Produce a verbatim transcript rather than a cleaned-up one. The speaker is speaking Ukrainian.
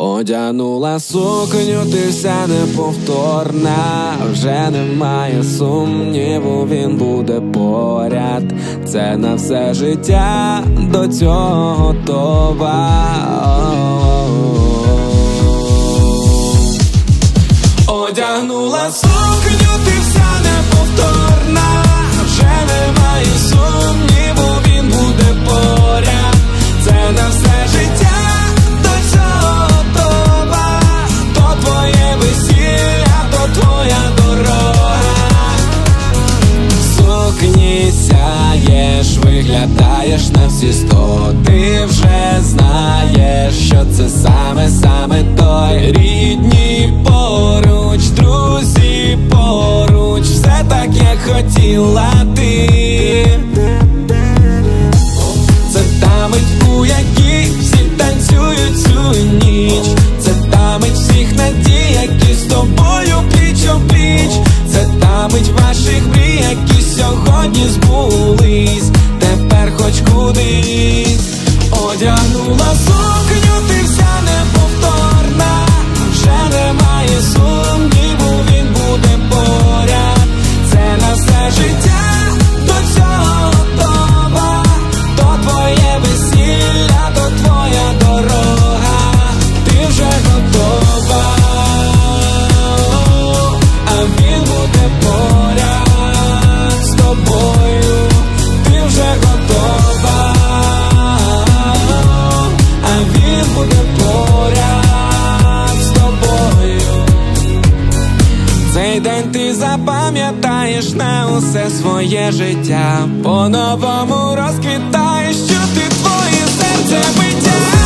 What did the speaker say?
Одягнула сукню, ти вся неповторна, вже немає сумніву, він буде поряд. Це на все життя, до цього готова. Одягнула сукню, ти вся неповторна, вже немає сумніву, він буде поряд. Це на все життя, до цього готова. То твоє весілля, то твоя дорога. В сукні сяєш, виглядаєш на всі сто. Ти вже знаєш, що це саме-саме той. Рідні поруч, друзі поруч, все так, як хотіла ти. Це та мить, у якій всі танцюють цю ніч. Це та мить всіх надій, які з тобою пліч-о-пліч. Це та мить ваших мрій, які сьогодні збулись. Тепер хоч кудись. Одягнула сукню, ти вся неповторна, вже немає сумніву, він буде поряд. Це на все життя, до цього готова. То твоє весілля, то твоя дорога. Ти вже готова, а він буде поряд з тобою. Ти вже готова, а він буде поряд з тобою. Цей день ти запам'ятаєш на усе своє життя. По-новому розквітаєш, що ти твоє серце биття.